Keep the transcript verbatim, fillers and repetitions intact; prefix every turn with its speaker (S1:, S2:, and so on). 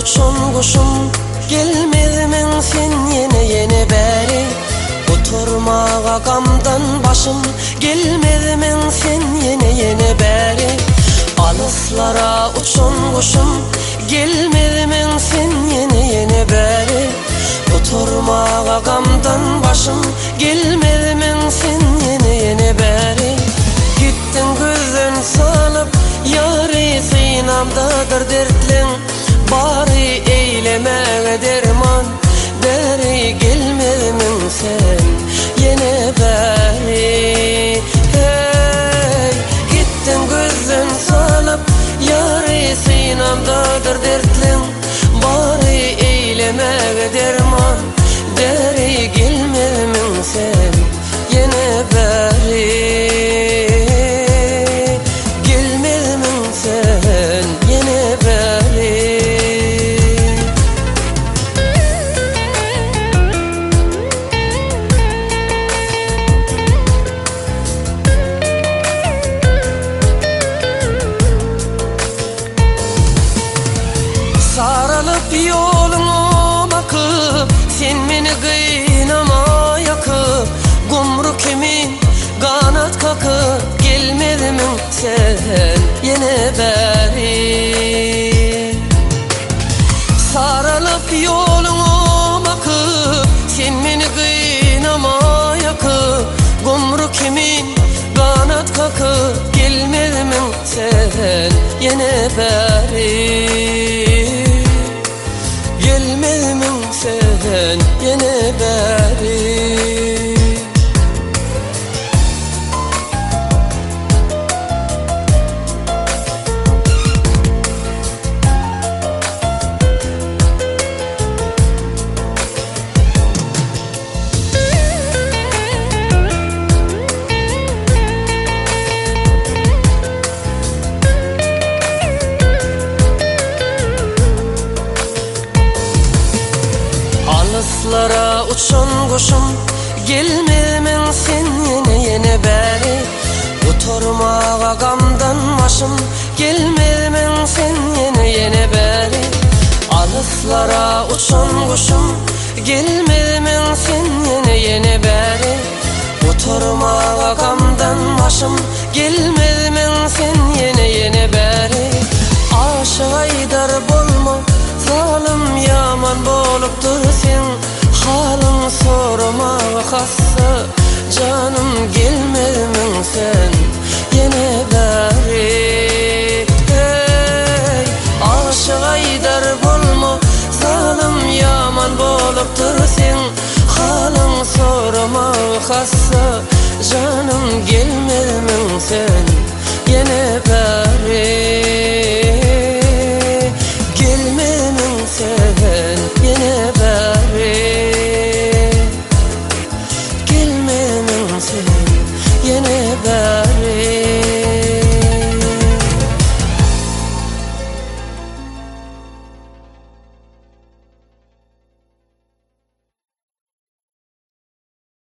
S1: uçan kuşum, gelmedin sen yine yine beri. Oturmağa gamdan başım, gelmedin sen yine yine beri. Alıslara uçan kuşum, gelmedin sen yine yine beri. Oturmağa gamdan başım, gelmedin sen yine yine beri. Gittin gözün salıp, yâri sinamdadır dertlin. Bari eyleme derman, beri gelmedin sen yine beri. Hey, gittin gözün salıp, yâri sinamdadır dertlin. Bari eyleme derman, beri gelmedin sen yine beri. Sarılıp yolunu bakıp, sen beni kıynama yakıp. Gumru kimin kanat kakıp, gelmedin sen yine beri. Sarılıp yolunu bakıp, sen beni kıynama yakıp. Gumru kimin kanat kakıp, gelmedin sen yine beri. Gelmedin sen yine beri. Alıslara uçan kuşum, gelmedin sen yine yine beri. Oturmağa gamdan başım, gelmedin sen yine yine beri. Alıslara uçan kuşum, gelmedin sen yine yine beri. Oturmağa gamdan başım, gelmedin sen yine yine beri. Aşığa idar bolma, zalim yaman bolup dursun. Halın sormağa hassa, canım gelmedin sen yine beri. Hey, aşığa idar bolma, zalim yaman bolup dursun. Halın sormağa hassa, canım gelmedin sen